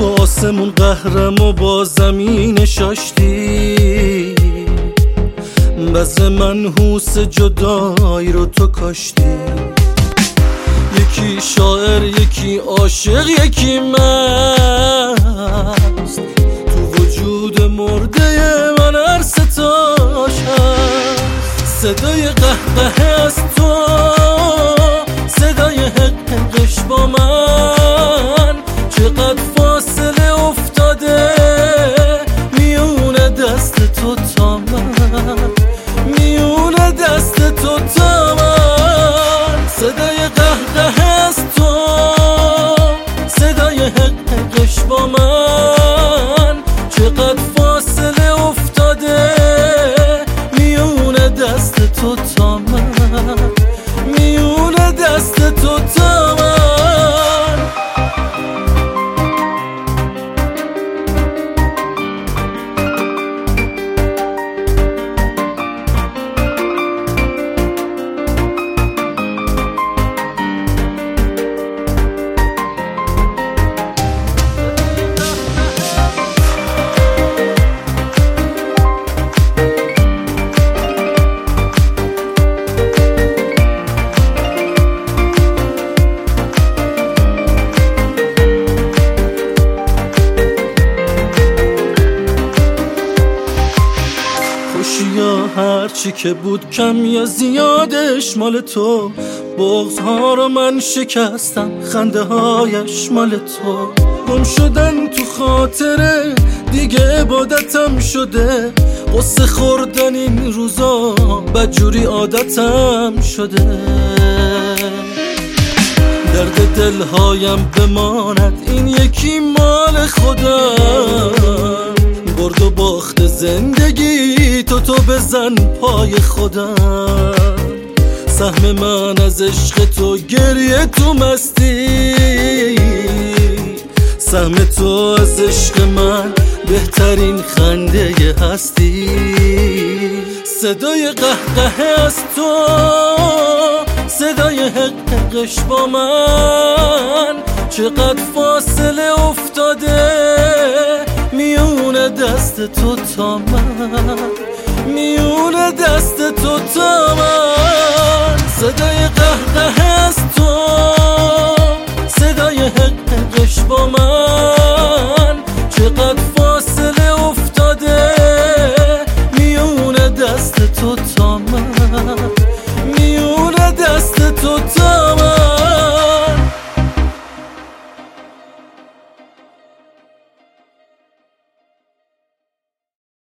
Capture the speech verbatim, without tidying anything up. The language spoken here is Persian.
با آسمون قهرم و با زمین شاشتی، بس منحوس جدایی رو تو کاشتی. یکی شاعر یکی عاشق یکی مست، تو وجود مرده من هر ستاش هست. صدای قهقه از تو، صدای حقش با من، چقدر فاصله افتاده میون دست تو تا من، میون دست تو تا من. صدای قهقه از تو، صدای حقش با من، چقدر فاصله افتاده میون دست تو تا من، میون دست تو تا من. یا هرچی که بود کم یا زیادش مال تو، بغض‌ها رو من شکستم خنده هایش مال تو. گم شدن تو خاطره دیگه عبادتم شده، قصه خوردن این روزا بدجوری عادتم شده. درد دلهایم بماند این یکی مال خودم، برد و باخت زندگی تو تو بزن پای خودم. سهم من از عشق تو گریه تو مستی، سهم تو از عشق من بهترین خنده هستی. صدای قهقه از تو، صدای حقش با من، چقدر فاصله افتاده میون دست تو تا من، میون دست تو تا من. صدای قهقه از تو، صدای حقش با من، چقدر فاصله افتاده میون دست تو تا من، میون دست تو تا من.